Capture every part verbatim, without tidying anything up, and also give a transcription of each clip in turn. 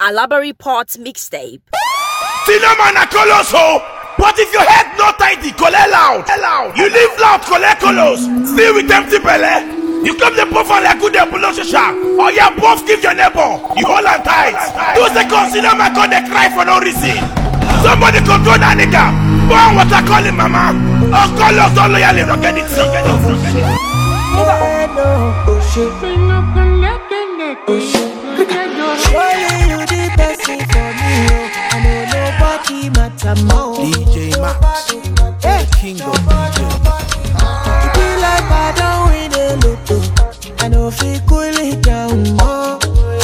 Alaba Report mixtape. Cinnamon colosso, but if your head not tidy, collect loud. You live loud, collect colos. Still with empty belly. You come the puff like good and below shark. Or your puff give your neighbor. You hold on tight. Two seconds, Cinnamon call they cry for no reason. Somebody control that nigga. Born what I call him, mama. Oh, call us all loyally. Don't get it. Don't get it. Don't get it. Surely you the best thing for me, oh. I know nobody matter more. D J Max, hey. King of D J. It be like I don't win a lotto. I know if we cool it down more.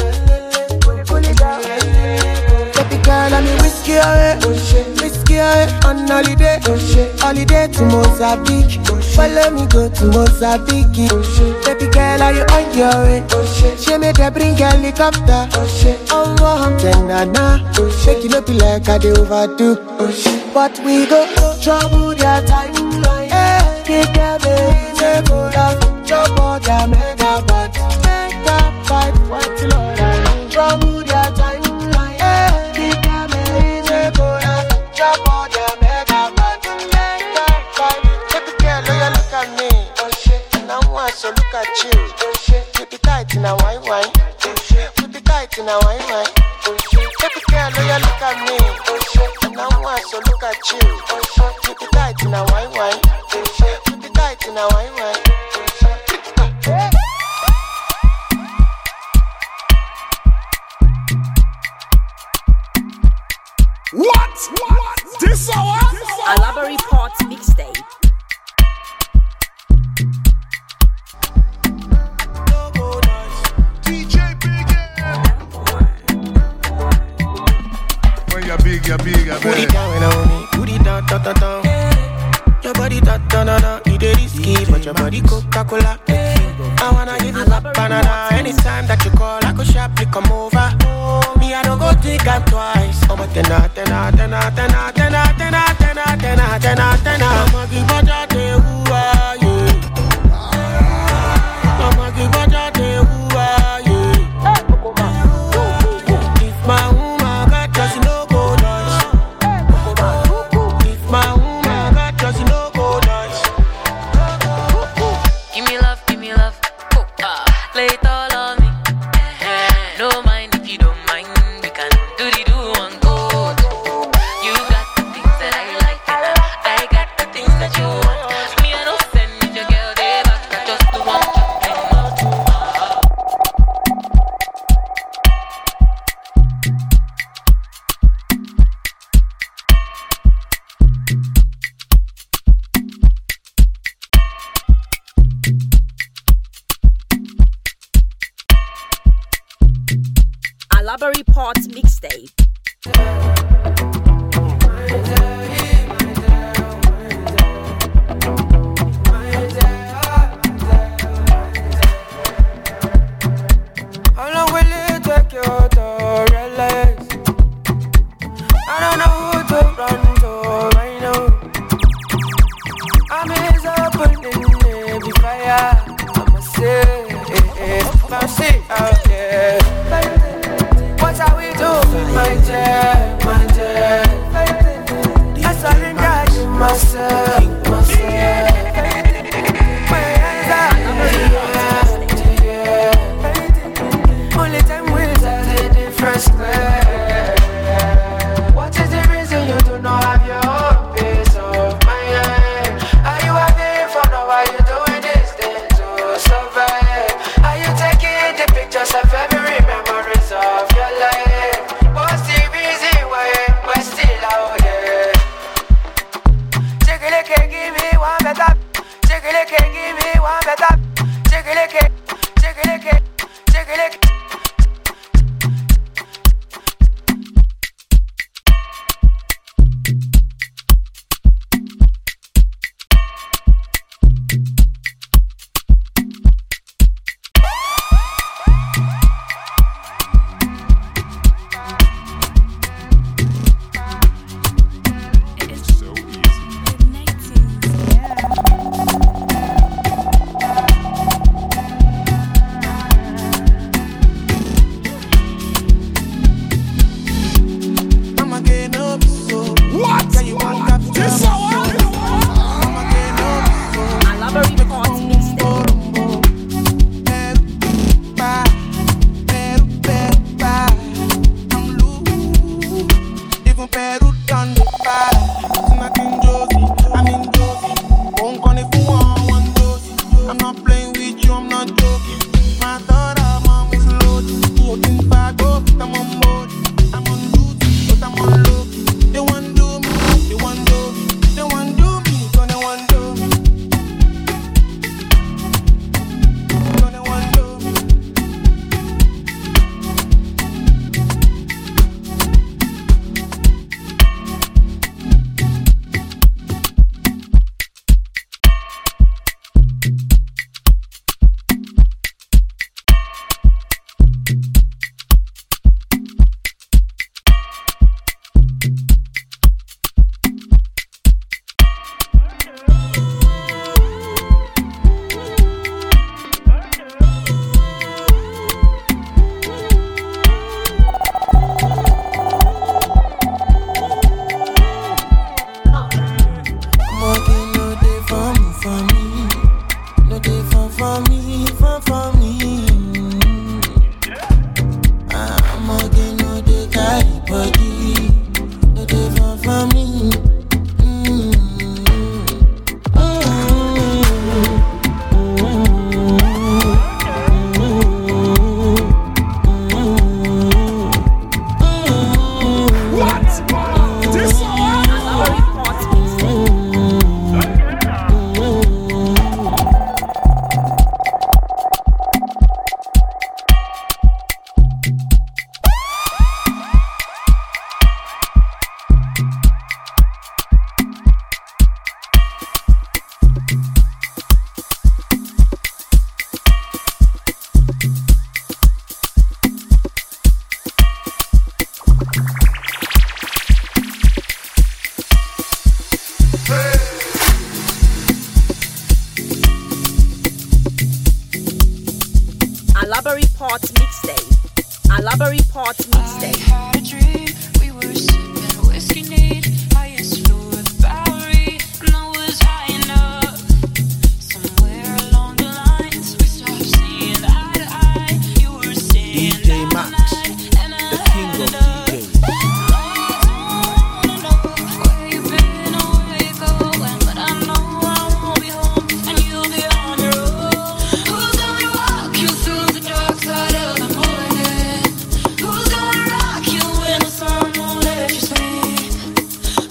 Baby girl, I'm whiskey away, whiskey away on holiday, holiday to Mozambique. Follow me go to Mozambique. Baby girl, are you on your way? She made her bring helicopter. Oh, oh, then na shake it up like I do overdo. But we go trouble their timeline. Hey, kick them in, they go down. Trouble their mega bad. Make that fight, what you know. Trouble their timeline. Hey, kick them in, they go down. Trouble their mega bad. Make that fight. Baby girl, oh, you look at me. Oh shit, and I want so look at you. Oh shit, keep it tight in a wine wine. Oh shit, keep it tight in a wine wine. Oh shit, baby girl, oh, you look at me. Oh shit, and I want so look at you. Oh shit, keep it tight in a wine wine. Oh shit, keep it tight in a wine wine. What? What? This hour? Alaba Report mixtape. D J Big M. When you're big, you're big, you're Put big. it down, on me. Put it down, down, down, down. Your body, down, down, down, down. You did risky, but your body Coca-Cola. I wanna give you a banana. Anytime that you call, I go sharply come over. Me, I don't go think I'm twice. I'm a tenna, tenna, tenna, tenna, tenna, tenna, tenna, tenna, tenna, tenna. I'ma give a jate who are you? I'ma give a jate who are you? If my woman got just no go dance. If my woman got just no go dance. Give me love, give me love. Oh, ah, lay it all on me. Eh, no mind if you don't mind. We can do the do one go. You got the things that I like, and I got the things that you want. Me, I don't send me your girl they back. I just do one thing. Alaba Report mixtape. How long will it take you to realize? I don't know who to run to right now. I'm is opening every fire. I'ma say, I'ma say out there. What are we doing, my dear, my dear? I surrender to myself, myself. My hands are in the air. Only time will tell the difference clear. What is the reason you do not have your own peace of mind? Are you having fun or are you doing this thing to survive? Are you taking the pictures of every memories of your life? What's the reason why we're still out there? Take a look and give me one better. Take a look and give me one better. Take a look and take a look and take a look. I go, put them on board. I'm on duty, but I'm on low. They want do me, they want do me, they want do me, gonna want do me, gonna want do me. Alaba Report Mixtape. Alaba Report Mixtape. I had a dream, we were sipping whiskey neat, highest floor of the Bowery, and I was high enough. Somewhere along the lines, we stopped seeing eye to eye. You were staying D J Max, and I the king of D Js. where you been or where you going, but I know I won't be home, and you'll be on your own. Who's gonna walk you through the dark side of the morning? Who's gonna rock you when the sun won't let you sleep?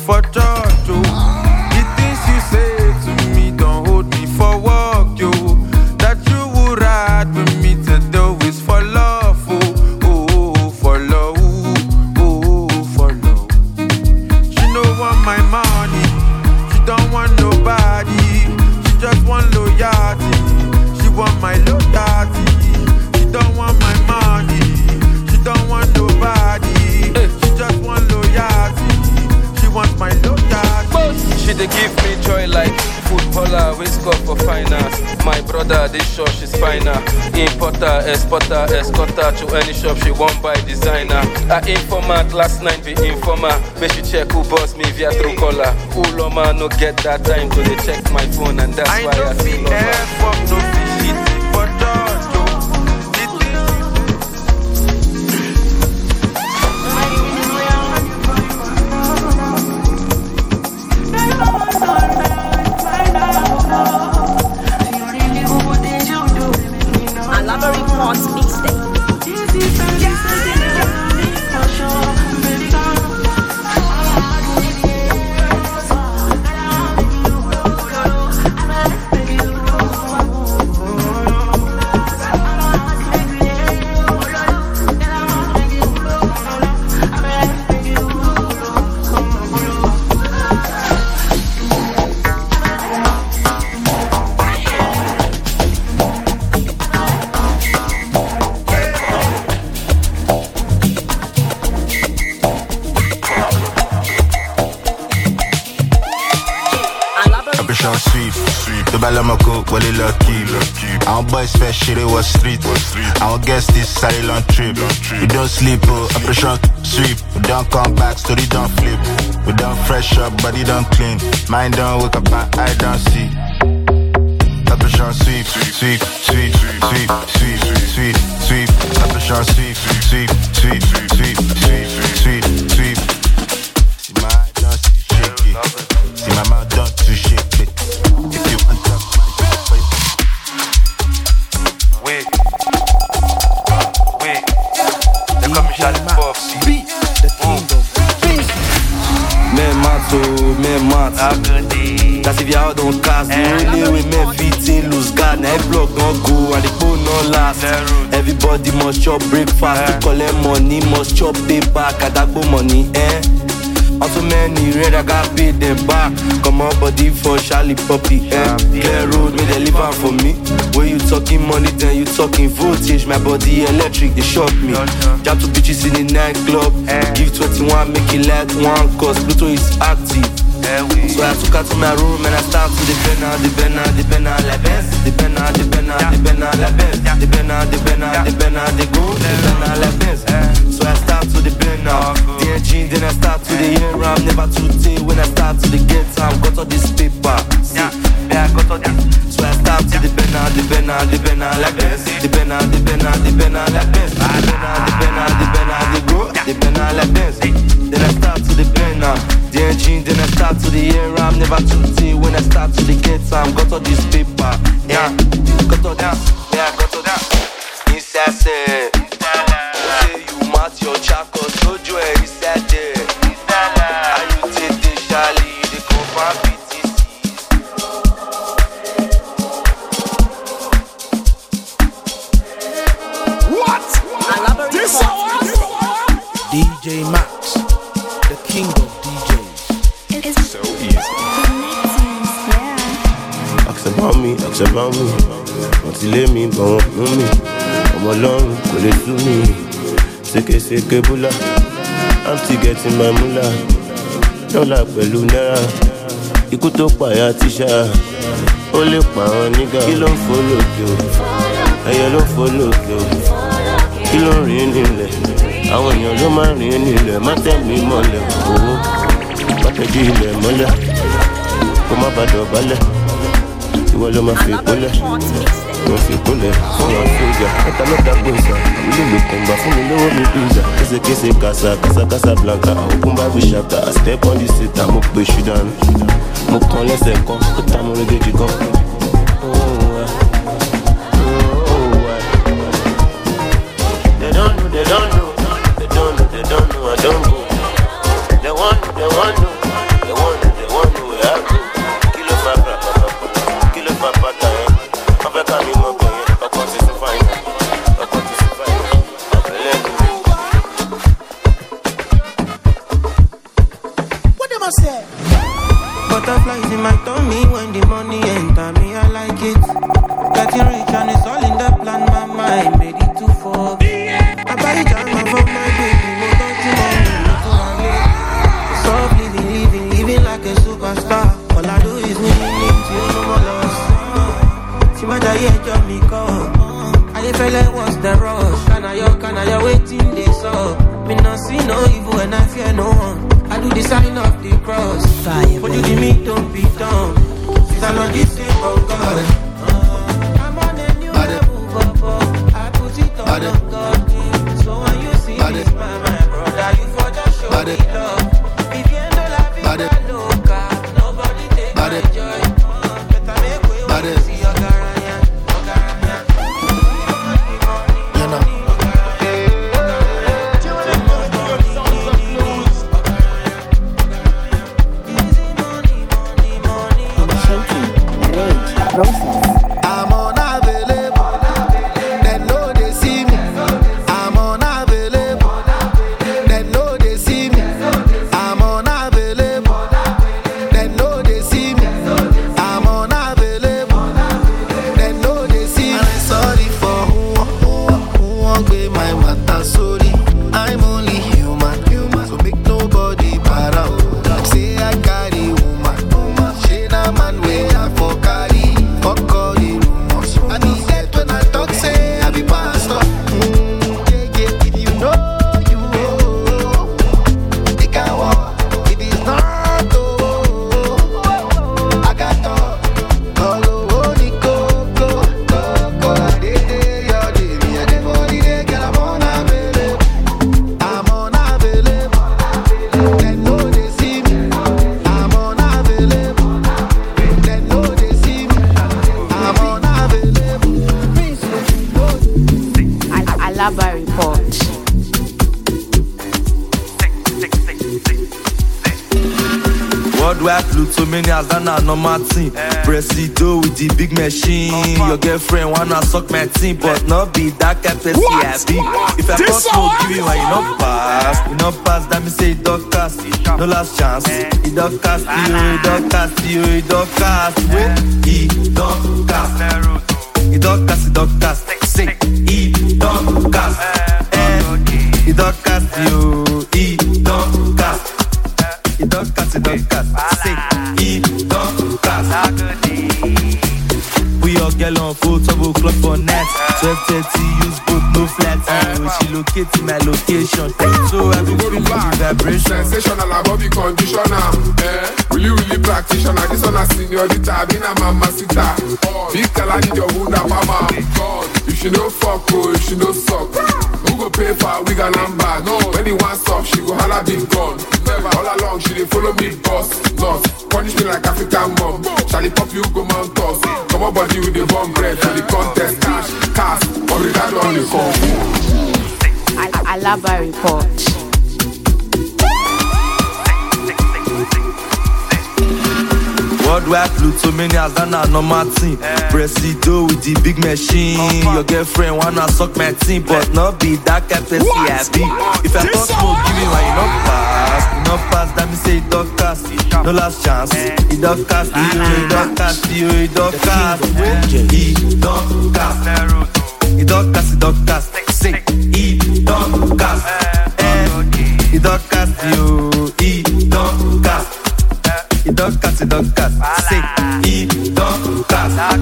for church, yo. The things you say to me don't hold me for work, yo. That you would ride with me to do is for love, oh, oh, oh, for love, oh, oh, for love. She don't want my money, she don't want nobody, she just want loyalty, she want my loyalty. She don't want my money, she don't want nobody, she just want loyalty, she wants my loyalty. She dey give me joy like footballer, we score for finance. My brother, this shop she's finer. Importer, exporter, escorter to any shop she won't buy designer. I informat last night be informer. Make she check who boss me via through collar. Uloma no get that time to dey check my phone and that's I why I still love her. fuck no shit for church, yo. Alaba Reports Mixtape. Well, it lucky. Our boys first shit, it was street. Our guest is silent trip. We don't sleep, oh, operation sweep. We don't come back, story don't flip. We don't fresh up, body don't clean. Mind don't wake up, my eye don't see. Operation sweep, sweep, sweep, sweep, sweep, sweep, sweep. Operation sweep, sweep, sweep, sweep, sweep, sweep, sweep. See my eye don't see shake it. See my mouth don't too shake it. If you want to même mat. La civière dans le casse. Nous les même vite, loose guard. N'a block dans go, and the phone no last. Everybody must chop breakfast. To collect money, must chop paper. Kadagbo money, eh? On so many red, I got paid them back. Come on, body for Charlie Poppy, eh? Clear road, me they live out for me. When you talking money, then you talking voltage. My body electric, they shock me. Jump to bitches in the nightclub. Give twenty-one, make it like one, cause Pluto is active. So I took her to my room and I start to depend on, depend on, depend on la Benz. Depend on, depend on, depend on la Benz. Depend on, depend on, depend on the go. Depend on la Benz. So I start to depend on the engine, then I start to the air. I'm never too day when I start to the get time. Got all this paper. See, yeah, I got all this. So I start to depend on, depend on, depend on la Benz. Depend on, depend on, depend on la Benz. Depend on, depend on, depend on the go. Depend on la Benz. Then I start to depend on the engine, then I start to the air. I'm never too day when I start to the get time. Got all this paper, yeah. Got all this, yeah, got all that. Inside say, say you match your chako, so you inside there. Are you take the Charlie, the cover B T C? What? Alaba Reports Mixtape. D J Max, the king of D Js. It's so easy. Ask about me, ask about me. Wọ́n ti lé mi, bọ̀ wọ́n mú mi. Ọmọ Ọlọ́run kò lè tú mi. Seke seke bula, I'm still getting my moolah. Dọ́là pẹ̀lú náírà, ikú tó pààyà tíṣà. Ó lè pa àwọn nígà. Kí ló ń fò lókè o? Ẹyẹ ló ń fò lókè o. Kí ló ń rìn nílẹ̀? Àwọn èèyàn ló máa ń rìn nílẹ̀. Má tẹ̀ mí mọ́lẹ̀ owó. Má tẹ̀jú ilẹ̀ mọ́lẹ̀. Kó má bàa dọ̀bálẹ̀. Ìwọ ló máa fi ìkólẹ̀. Wọ́n fi ìkólẹ̀ fún wọn sójà. Ẹ̀ta mẹ́ta gbòòsà. Ìlú ló kàn gbà fún mi lówó mi bíjà. Késekése kàṣà kàṣà kàṣà blanca. Òkun bá bí ṣàkà. Step on the seat, mo pe ṣù dànù. Mo kàn lẹ́sẹ̀ kan, ó ta mo régéjì kan. They don't know, they don't know. They don't know, they don't know, I don't know. They want know, they want know. Butterflies in my tummy when the money enter me, I like it. Getting rich and it's all in the plan, my mind made it to fall. I buy jam for my baby, no don't you want me to run. Soft living, living, living like a superstar. All I do is winning till no more loss. See my diet, job me come. I feel like what's the rush? Can I, yo, can I, yo, waiting this up? Me not see no evil and I fear no one. I do the sign of the cross. Fire, but you give me, don't be dumb. Since I'm not this same of God. I'm on a new level, up. I put it on the God. So when you see this, my, my brother, you for just show me love. If you ain't no la vida loca, nobody take my joy. Better make way when you see your garaya, your garaya. You know. I'm unavailable. They know they see me. I'm unavailable. They know they see me. I'm unavailable. They know they see me. I'm unavailable. They know they see me. I'm sorry for who who who won't be my matter. Sorry, I'm only human. Human. So make nobody para. Say I carry woman. Woman. She na man way I for carry. Fuck all the rumors. I be dead when I talk, say I be pastor. Mm, yeah, yeah, if you know, you know. They can walk, it is not, oh. I got talk, all over the coco, coco. I did it, your day, me and the body, they get I'm unavailable. I'm unavailable. They know they see me. I'm unavailable. They know they see me. I'm unavailable. Al- Alaba report. Worldwide Plutomanias, that na normal thing. Presido with the big machine. Your girlfriend wanna suck my team, but not be that kind of person I be. If I pass, no give you and you not pass. You not pass, that me say it don't cast. No last chance. It don't cast you, it don't cast you, it don't cast. Wait, it don't cast. It don't cast, it don't cast. Say, it don't cast. Eh, it don't cast you, it don't cast. It don't cast, it don't cast. Say, it don't cast. We all get on full double clock for net. twelve thirty, use both, no flat. Oh, she located my location. So I be feeling the vibration. Sensational, I body conditioner. Eh, really, really practitioner. This one a señorita, been a mamacita. Big color need your wound up, mama. God, if she no fuck, oh, if she no suck. Who go pay for a wig and number? No, when he wants stop, she go holla big gun. Never all along, she dey follow me, boss. Lost, punish me like African mom. Charlie pop you go mount toss. Come on, body with the bomb bread for the contest. Cash, cash, obrigado on the phone. Al- Alaba report. Worldwide Plutomanias, that na normal thing. Presido with the big machine. Your girlfriend wanna suck my team, but not be that kind of person I be. If I pass, no give you and you not pass. You not pass, that me say it don't cast. No last chance. It don't cast you, it don't cast you, it don't cast. It don't cast. It don't cast, it don't cast. Say, it don't cast. Eh, it don't cast you, it don't cast. It don't cast, it don't cast. Say, it don't cast.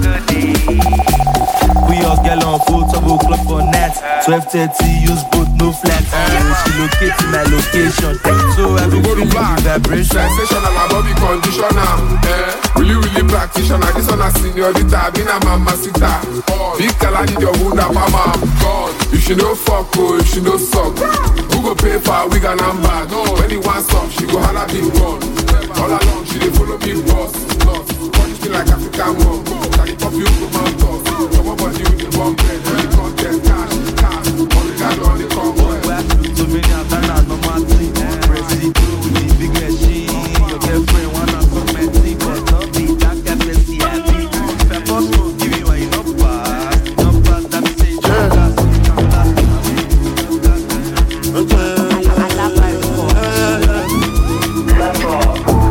We all get on full double clock for net. twelve thirty, use both, no flat. Oh, she located my location. So I be feeling the vibration. Sensational, I body conditioner. Eh, really, really practitioner. This one a señorita, been a mamacita. Big color need your wound up, mama. God, if she no fuck, oh, if she no suck. Who go pay for a wig and number? No, when he wants stop, she go holla big gun. All along, she dey follow me, boss. Lost, punish me like African mom. Charlie pop you go mount toss. Come on, body with the bomb bread. When the contest, cash, cash, obrigado on the convoy. So many of them are no more thing. Presido with the big machine. Your girlfriend wanna suck my team, but not be that kind of person I be. If I pass, no give you and you not pass. Not pass, that me say it don't cast. Okay. Alaba report.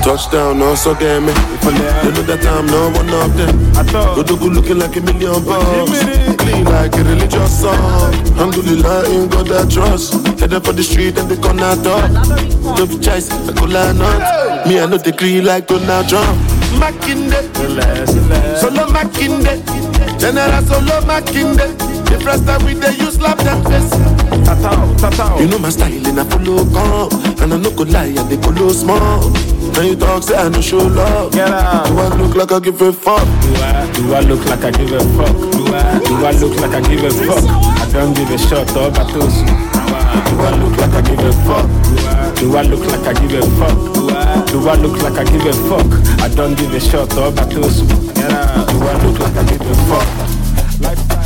Touchdown, also get me. You know that I'm not one of them. Go to good looking like a million bucks. Clean like a religious song. Alhamdulillah, in God I trust. Head up for the street and they corner top. Don't be choice, I could lie not. Me, I know they clean like Donald Trump. Makinde, solo Makinde. General solo Makinde. The first time we they use lap that face. You know my style and I follow come. And I no go lie and they follow small. Now you talk say I no show love. Get out. Do I look like I give a fuck? Do I, do I look like I give a fuck? Do I, do I look like I give a fuck? I don't give a shot or battles. Do I look like I give a fuck? Do I look like I give a fuck? Do I look like I give a fuck? I don't give a shot or battles. Do I look like I give a fuck? Lifestyle.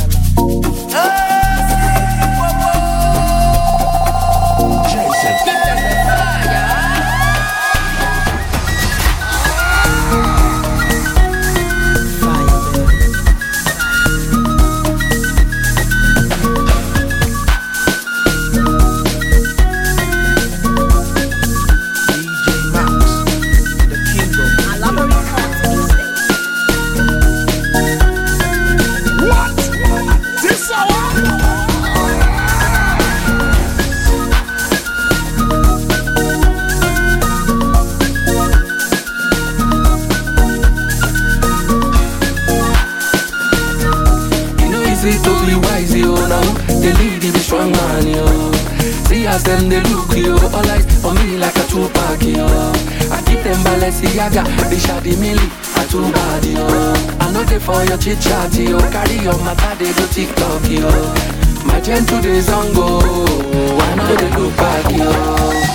Them they look you, all eyes for me like a two-pack yo. I keep them Balenciaga, they shady milli, a two body yo. I know they for your chit chat yo, carry your matter they do TikTok yo. My gentle days on go, I know they look back yo.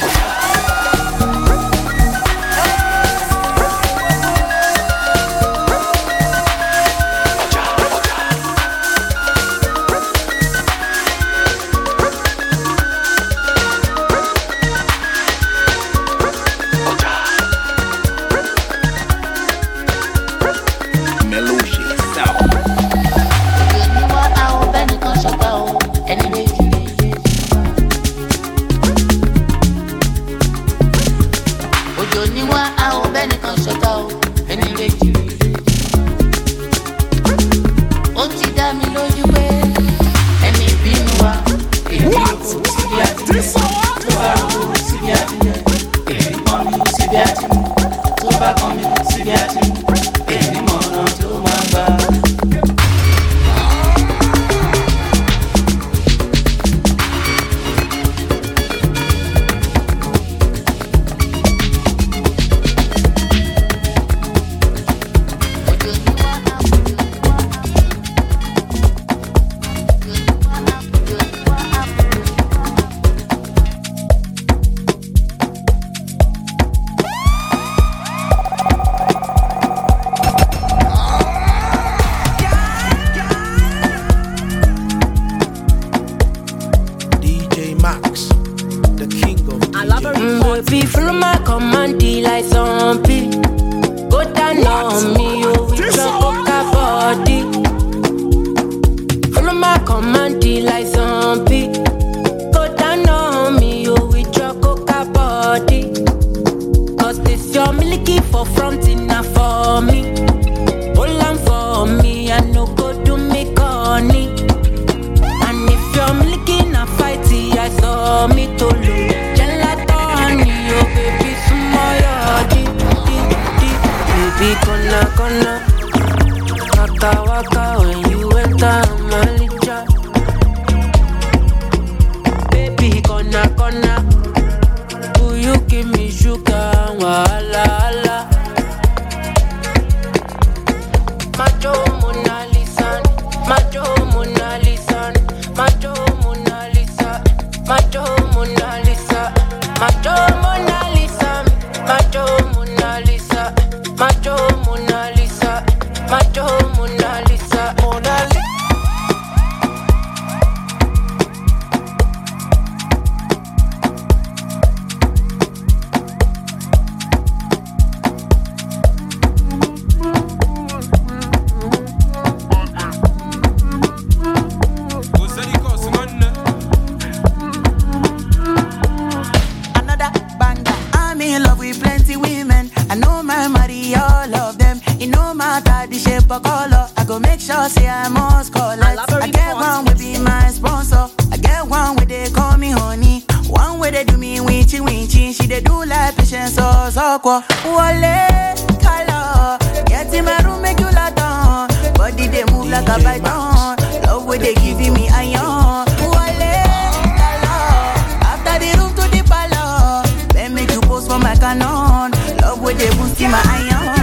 they do like patience so so kwa. Wale color, get in my room make you lot on. Body they move like a python. Love way they giving me iron. Wale color, after the room to the palace. Then make you post for my canon. Love way they boost in my iron.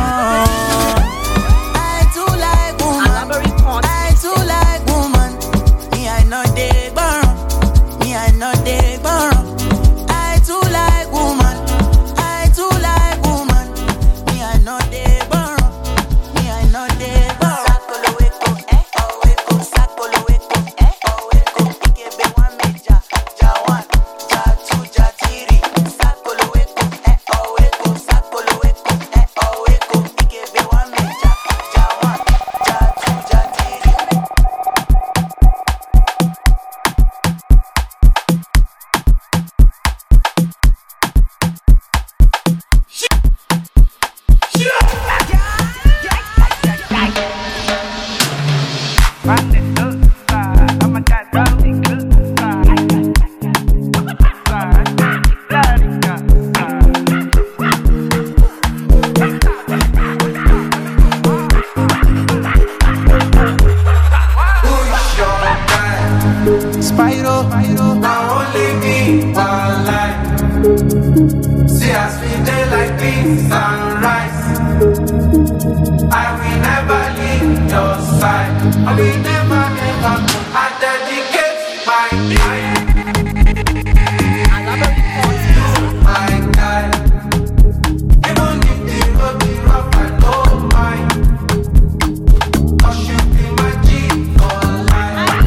I too like woman. I too like woman. Me I know they burn. Me I know they burn. I too like woman. I too like woman. Me I know they burn. Me I know they burn. Sakolo weko, eh oh weko. Sakolo weko, eh oh weko. Ikebe one meja, ja one, ja two, ja three. Sakolo weko, eh oh weko. Sakolo weko, eh oh weko. Ikebe one meja, ja one, ja two, ja three. Spyro, now only me one life. See us we day like beans and rice. I will never leave your side. I will never, never. I dedicate my life. My guy. Even if the road be rough, I don't mind. 'Cause you be my G for life.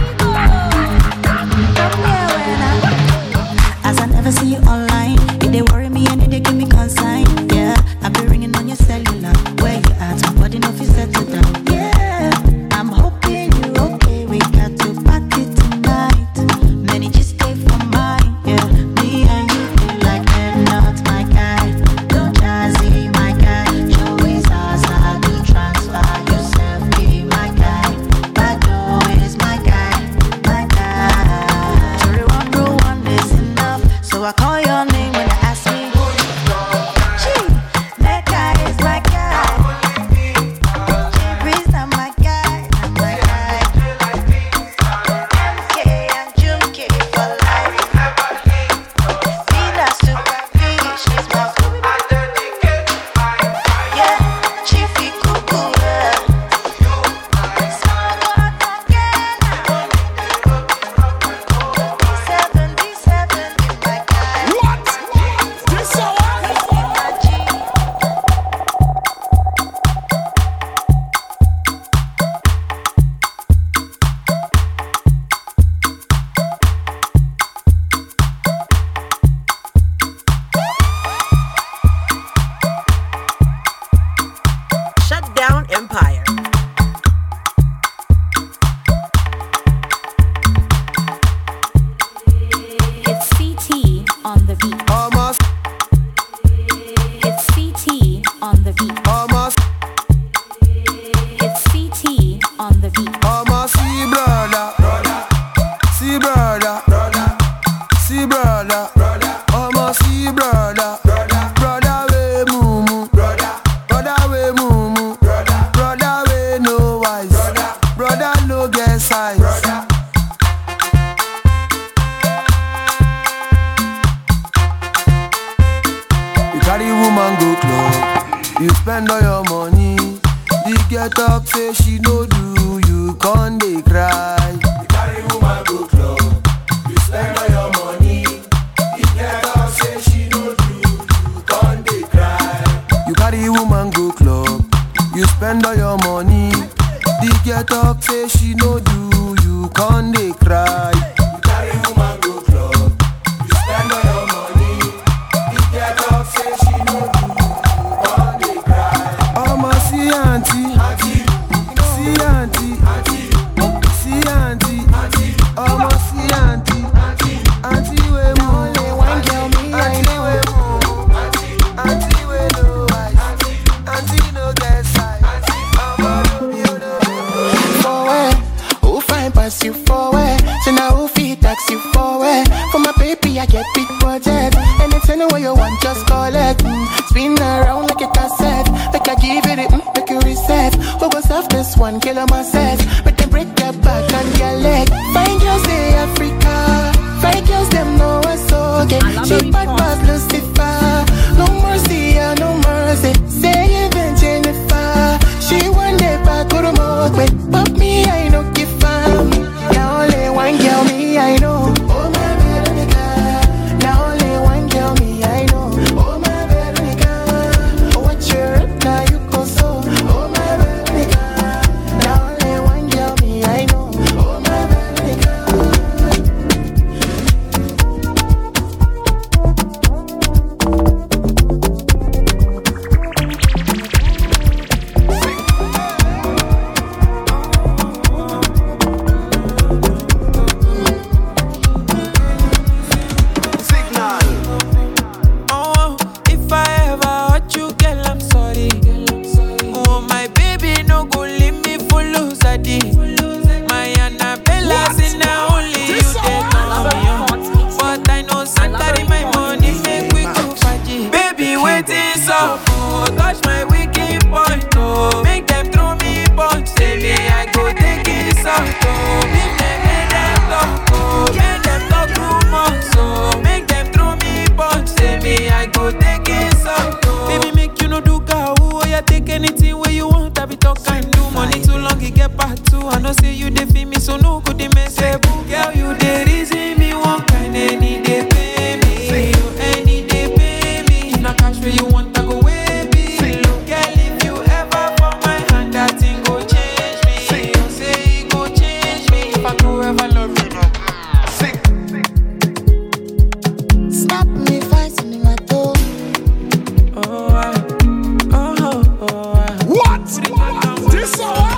As I never see you online, if they worry me and they give me consign. Yeah, I be ringing on your cellular. Where you at? My body no fit settle down. Yeah, I'm hoping you okay. We got to party tonight. Many just stay for mine. Yeah, me and you feel like they're not my guy. Don't jazzy my guy. Show his ass how to transfer yourself. Be my guy. Bado is my guy. My guy. Sorry, one rule one is enough. So I call your name when I ask me. Gee, that guy is my guy. Jibri's not my guy, not my guy. M K and Junkie for life. Vida super fish is my yeah, Chiefy Cuckoo. D seven, D seven is my guy. What? This one? Shut down Empire. It's C T on the beat. Almost, It's C T on the beat. almost, It's C T on the beat. almost. See brother, brother. See brother, brother. See brother, brother. Almost see brother, brother. Brother we mumu, brother. Brother we mumu, brother. Brother we no wise, brother. Brother no get size, brother. You carry woman go club, you spend all your money. The girl talk say she no do, you con dey cry. You carry woman go club, you spend all your money. The girl talk say she no do, you con dey cry. You carry woman go club, you spend all your money. The girl talk say she no do, you con dey cry. You carry woman go club, you spend all your money. The girl talk say she no do, you con dey cry. I'ma see auntie, see auntie, see auntie, I'ma see auntie, auntie we move, auntie we move, auntie we no eyes, auntie no get size. I'ma do you know. For where? Who find pass you for where? So now who feed tax you for where? For my baby I get big budget. Anytime Tell me what you want, just call it. Mm. Spin around like a cassette. Make I give it, mm, make you reset. Who goes off this one, kill myself. But then break your back and your leg. Find girls in Africa. Find girls, them know what's okay. She bad was Lucifer. No mercy, yeah, no mercy. Say even Jennifer. She one day back to the mouth. But me, I know give fam. Now only one girl, me, I know. Oh my Veronica. Now only one girl, me, I know. Oh my Veronica. What you're now you go so. Oh my Veronica. Now only one girl, me, I know. Oh my Veronica. Oh, if I ever hurt you, girl, I'm sorry. Oh, my baby, no go leave me for lose a day. My Annabella, say now only you dey know me, oh. But I know Santa my money make we go party. Baby, waiting so oh, touch my wicked point, oh. Make them throw me punch, say me I go take it out, oh. Make them make them talk, oh. Make them talk rumors, oh. Make them throw me punch, say me I go take it out, oh. Baby, make you no do cow, oh. You take anything where you want, I be talk and do. Money too long, it get part two. I know say you dey feel me, so no good they mess up. Girl, you dey reason me one kind, any day pay me, any day pay me. If na cash where you want, I go way be. Look, girl, if you ever for my hand, that thing go change me. You say it go change me. If I go ever love you, no. Stop me fighting me, my toe. Oh, I, oh, oh, I. What? This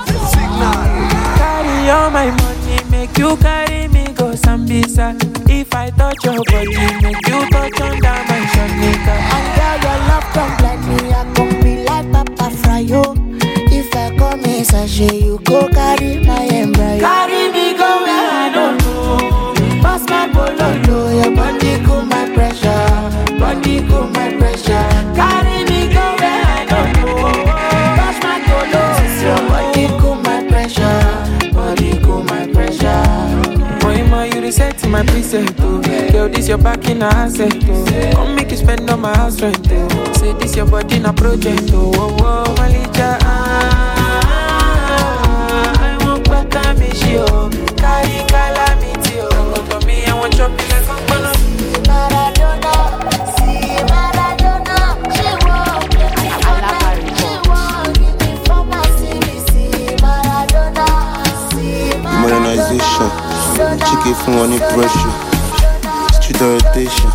Carry all my money, make you carry me go Sambisa. If I touch your body, make you touch under my shanika. And girl, your love don't blind me. I gon' be like Papa Fryo. If I come in sachet, you go carry my embryo. Carry me go where I don't know. Pass my bololo. Your body cool my pressure. Body cool my pressure. Carry me go where I don't know. Touch my tolos. Your body cool my pressure. Body cool my pressure. Moima, you reset my preset, oh. Girl, this your back in a asset, oh. Come make you spend on my house rent, oh. Say this your body in a project, oh. Oh, oh, Malija, ah, ah, ah, I want better me, she, oh. Carry calamity, oh. Come to me, I want chop you like a banana. Maradona, see Maradona. She won't give me for my, she won't give me for my C B C. Maradona, see Maradona. Modernization. Chicken from any pressure. Street orientation.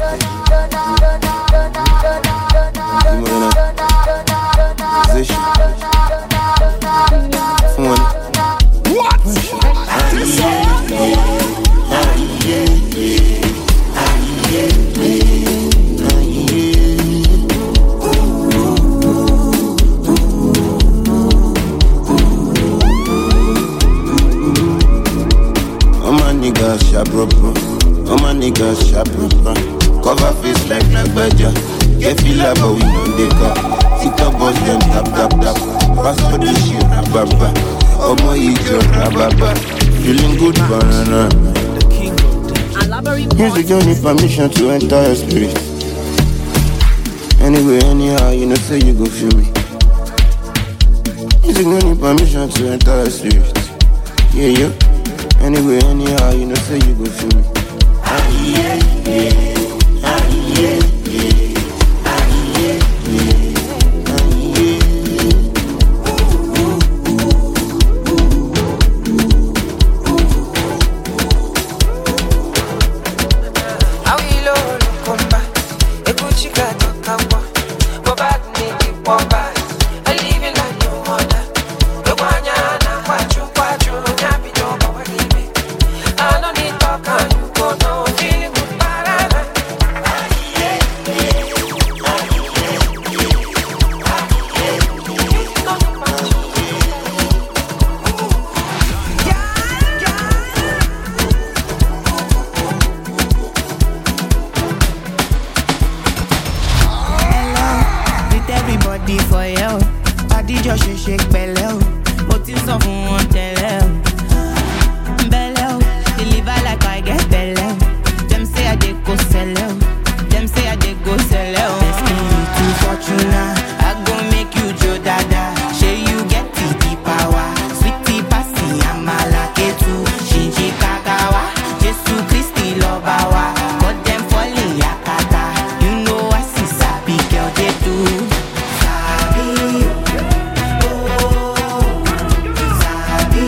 Modernization. From one. What? All my niggas sharp rubber. All my niggas sharp rubber. Cover face like like badger. Get feel like but we know they come. Sit up boss them tap tap tap. Pass for the shit rababa. Oh my ego rababa. Feeling good banana. Music don't need permission to enter your spirit. Anyway, anyhow, you know say you go feel me. Music don't need permission to enter your spirit. Yeah, yeah. Anyway, anyhow, you know say you go feel me. Ah, yeah, yeah. Ah, yeah, yeah. Ah, yeah, yeah. Ah, yeah. Awilo lukumba, ekuchika tokawa. Go back, make it walk back. I live it like no other. The one yana kwachu kwachu, nyabi joba walibi. I don't need talk and you go no feeling good parana. ṣe pẹ̀lẹ́ o, mo ti sọ fún wọn tẹ́lẹ̀ o. Belle o, deliver like I get belle o. Them say I dey go sell o, them say I dey go sell o. Destiny to Fortuna, I go make you Joe Dada. Shey you get the power, sweetie passy amala ketu, shinji kakawa, Jesu Christi lobawa. Got them falling yakata, you know I see sabi girl they do. Sabi, oh, sabi,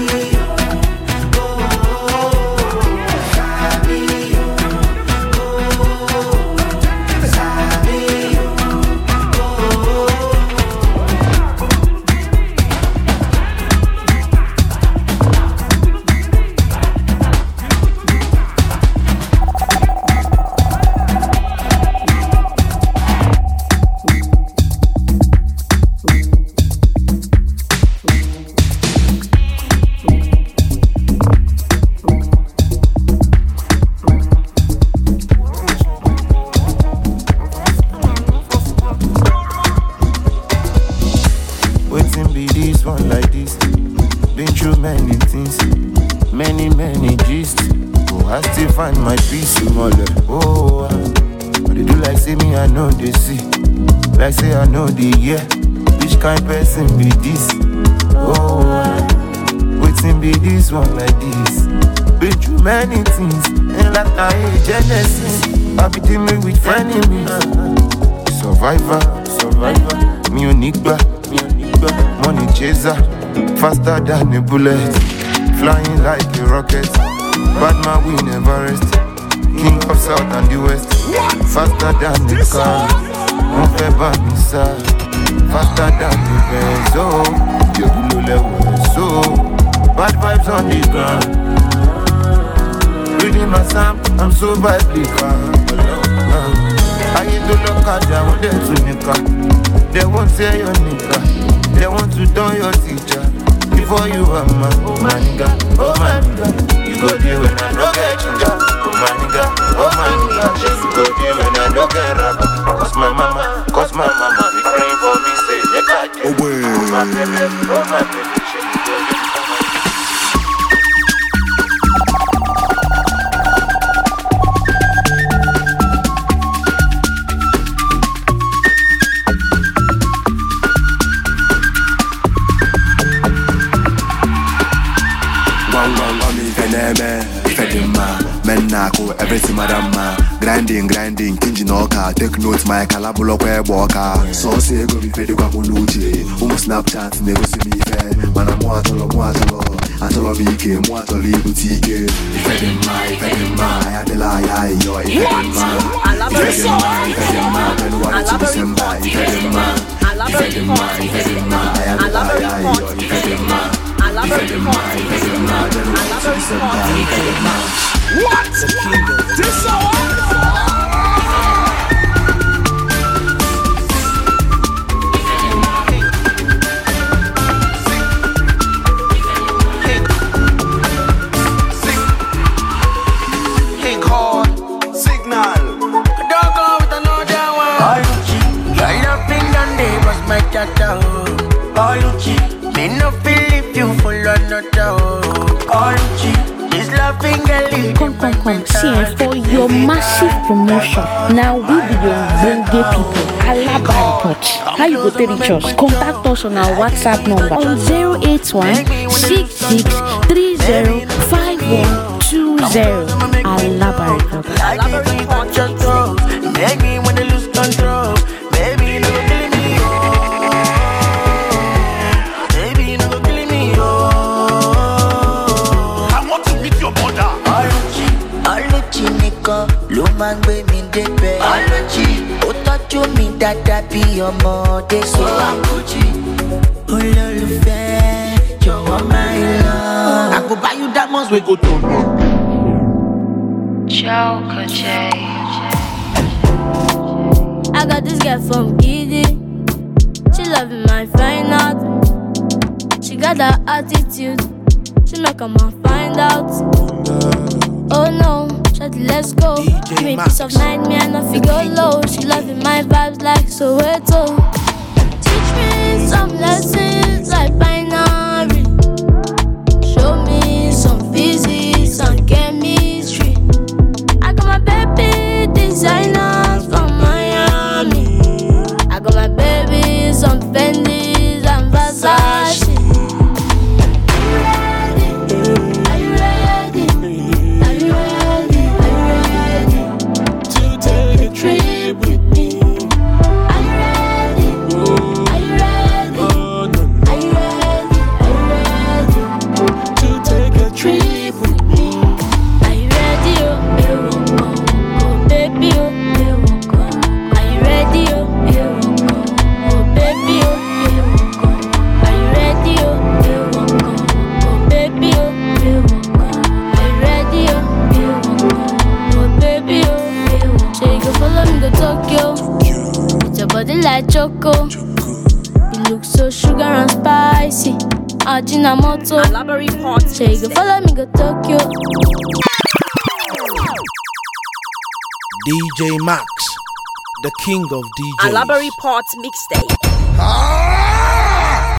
Waiting be this one like this. Been through many things, many, many gist. Oh, I still find my peace in all that. Oh, ah. But they do like say me, I know they see. Like say I know the yeah. Which kind person be this? Oh, ah. Waiting be this one like this. Been through many things, and like I hate Genesis. I be dealing with frenemies. Survivor, survivor, me unique. Money chaser, faster than a bullet, flying like a rocket. Bad man we never rest. King of South and the West, faster than the car. Mon fait banissa, faster than the best. Oh, you do level so bad vibes on the ground. Reading my Psalm, I'm so biblical. I ain't to look at them, I want them to nika. They won't say your nigga. They want to turn your teacher before you are my oh my nigga, oh my nigga. You go there when I don't get ginger. Oh my nigga, oh my nigga. You go there when I don't get rubber. Cause my mama, cause my mama be praying for me, say nigga. Oh boy, oh my baby, oh my baby. Everything madam grinding, grinding, kinji no car. Take notes, my calabulo kwe boka. So say go be fed kwa muluji. Umu Snapchat never see me fair. Mana muatolo, muatolo. Atolo bike, muatolo boutique. Ifedema, ifedema. Ayadela, ayo, ifedema. Ifedema, ifedema. January to December, ifedema. Ifedema, ifedema. Ayadela, ayo, ifedema. Ifedema, ifedema. January to December, ifedema. What? This hour? King hard signal. Don't go with another one. All Gucci, girl, your finger neighbors my cat out. All Gucci, me no feel if you full or not out. All Gucci. Come, come, come, see eh, for your massive promotion. Now we be the gay people. Alaba Report. How you go to reach us? Contact us on our WhatsApp number on zero eight one six six three zero five one two zero. Alaba Report. Alaba Report. Make me when they lose control. Baby, you never killing me. Baby, you never killing me. I want to meet your mother. Oluchi nìkan ló máa ń gbé mi débẹ̀. Oluchi ó tọ́jú mi dáadáa bí ọmọdé sọ. Oluchi olólùfẹ́ jọ̀wọ́ máa ń lọ. I go buy you diamonds wey go to. Choco J. I got this girl from Giddy. She loving my fine art. She got that attitude. She make a man find out. Oh no, shawty, let's go. Give me peace of mind, me I not figure low. She loving my vibes like Soweto. Teach me some lessons like trip with me? Are you ready? Are you ready? Oh, no, no. Are you ready? Are you ready? To take a trip with me. Are you ready? Oh, you won't go. Oh, baby, oh, you won't go. Are you ready? Oh, you won't go. Oh, baby, oh, you won't go. Are you ready? Oh, you won't go. Oh, baby, oh, you won't go. Are you ready? Oh, you won't go. Oh, baby, oh, you won't go. So you can follow me to Tokyo. With your body like choco. You look so sugar and spicy. Ajinomoto. Alaba report. So you can follow me to Tokyo. D J Max, the king of D Js. Alaba report mixtape. Ah!